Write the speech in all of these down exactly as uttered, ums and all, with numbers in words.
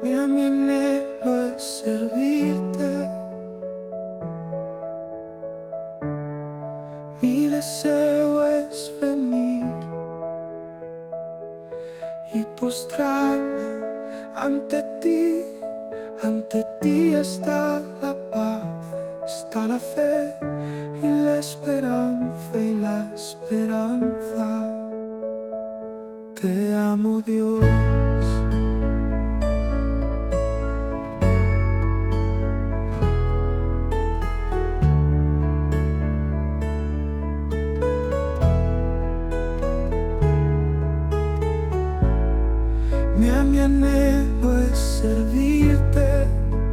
Mi anhelo es servirte, mi deseo es venir y postrarme ante ti. Ante ti está la paz, está la fe y la esperanza y la esperanza. Te amo, Dios. Mi anhelo es servirte,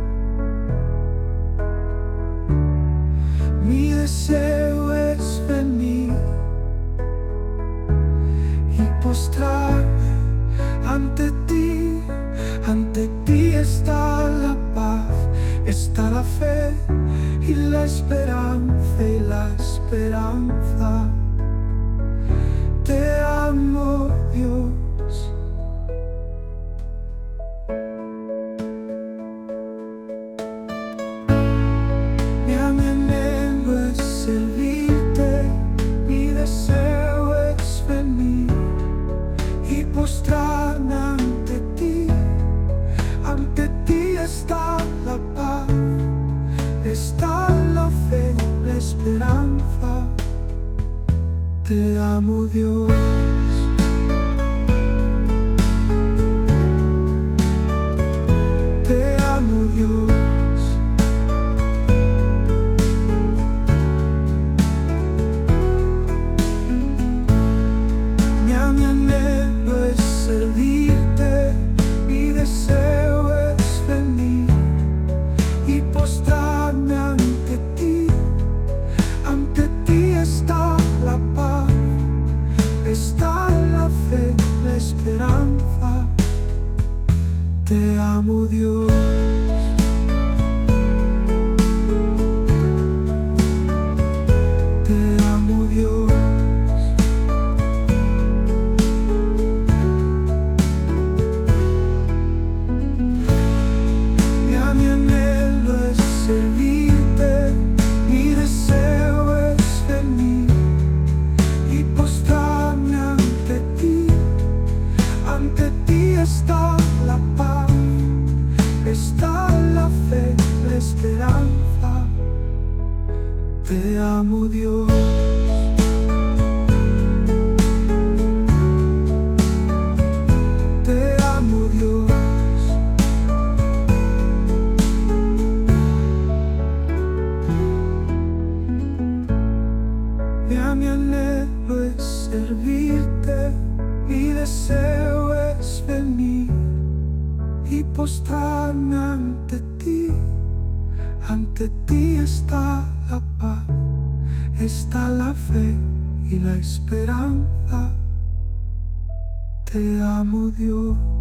mi deseo es venir y postrarme ante ti. Ante ti está la paz, está la fe y la esperanza y la esperanza. Te amo, Dios. Mi anhelo es servirte, mi deseo es venir y postrarme ante ti. Ante ti está la paz, está la fe, la esperanza. Te amo, Dios. Te amo, Dios. Mi anhelo es servirte, mi deseo es venir y postrarme ante ti. Ante ti está la paz, está la fe, la esperanza. Te amo, Dios. Te amo, Dios. Mi anhelo es servirte, mi deseo es venir y postrarme ante ti. Ante ti está la paz, está la fe, la esperanza. Te amo, Dios. Te amo, Dios. Mi anhelo es servirte, mi deseo es venir y postrarme ante ti. Ante ti está la paz, está la fe y la esperanza. Te amo, Dios.